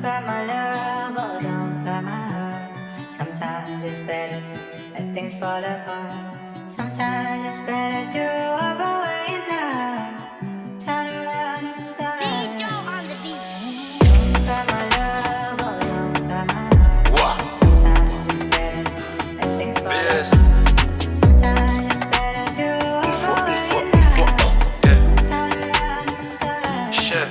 cry my love, oh don't cry my heart. Sometimes it's better to let things fall apart. Sometimes it's better to walk away now. Turn around and start. Beat Joe on the beat. Cry my love, oh don't cry my heart. Sometimes it's better to let things fall apart. Sometimes it's better to walk away now. Turn around and start.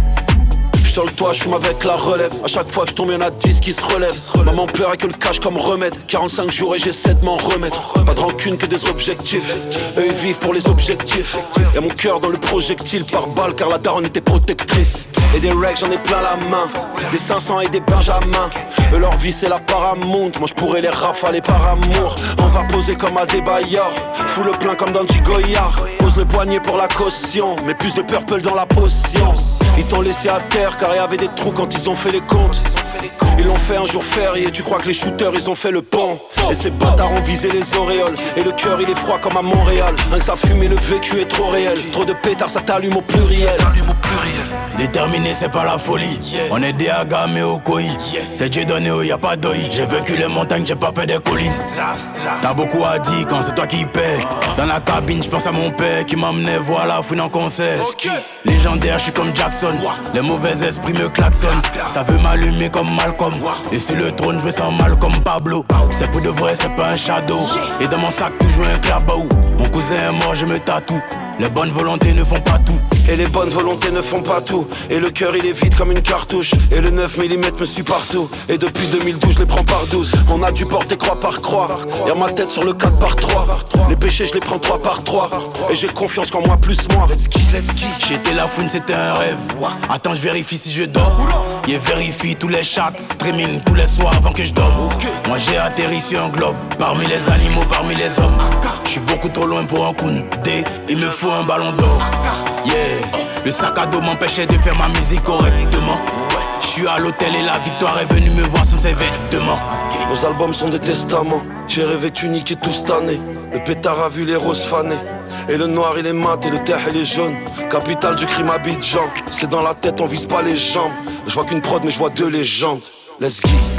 Sur le toit, je fume avec la relève. À chaque fois que je tombe, y'en a 10 qui se relèvent. Maman pleure avec le cash comme remède. 45 jours et j'essaie de m'en remettre. Pas de rancune que des objectifs. Eux ils vivent pour les objectifs. Y'a mon cœur dans le projectile par balle car la daronne était protectrice. Et des règles j'en ai plein la main. Des 500 et des Benjamins. Eux leur vie c'est la Paramount. Moi je pourrais les rafaler par amour. On va poser comme à des bailleurs. Fous le plein comme dans Goyard. Pose le poignet pour la caution. Mais plus de purple dans la potion. Ils t'ont laissé à terre car il y avait des trous quand ils ont fait les comptes. Ils l'ont fait un jour férié, tu crois que les shooters ils ont fait le pont. Et ces bâtards ont visé les auréoles. Et le cœur il est froid comme à Montréal. Rien que ça fume et le vécu est trop réel. Trop de pétards ça t'allume au pluriel. Déterminé c'est pas la folie. On est des Aga mais au koi. C'est Dieu donné où y'a pas d'œil. J'ai vaincu les montagnes, j'ai pas peur des collines. T'as beaucoup à dire quand c'est toi qui paie. Dans la cabine j'pense à mon père qui m'emmenait voir la fouine en concert. Légendaire, je suis comme Jackson. Les mauvais esprits me klaxonnent. Ça veut m'allumer comme Malcolm. Et sur le trône, je me sens mal comme Pablo. C'est pour de vrai, c'est pas un shadow. Et dans mon sac, toujours un clabou. Mon cousin est mort, je me tatoue. Les bonnes volontés ne font pas tout. Et les bonnes volontés ne font pas tout. Et le cœur il est vide comme une cartouche. Et le 9 mm me suit partout. Et depuis 2012 je les prends par 12. On a dû porter croix par croix. Y'a ma tête sur le 4 par 3. Les péchés je les prends 3 par 3. Et j'ai confiance qu'en moi plus moi. Let's go. J'étais la fouine, c'était un rêve. Attends, je vérifie si je dors. Yeah, vérifie tous les chats, streaming tous les soirs avant que je dorme. Moi j'ai atterri sur un globe. Parmi les animaux, parmi les hommes. Je suis beaucoup trop loin pour un Koundé. Il me faut un ballon d'or. Yeah, le sac à dos m'empêchait de faire ma musique correctement. Je suis à l'hôtel et la victoire est venue me voir sans ses vêtements. Nos albums sont des testaments. J'ai rêvé que tu niquais tout cette année. Le pétard a vu les roses fanées. Et le noir il est mat et le terre il est jaune. Capitale du crime Abidjan. C'est dans la tête, on vise pas les jambes. Je vois qu'une prod mais je vois deux légendes. Let's go.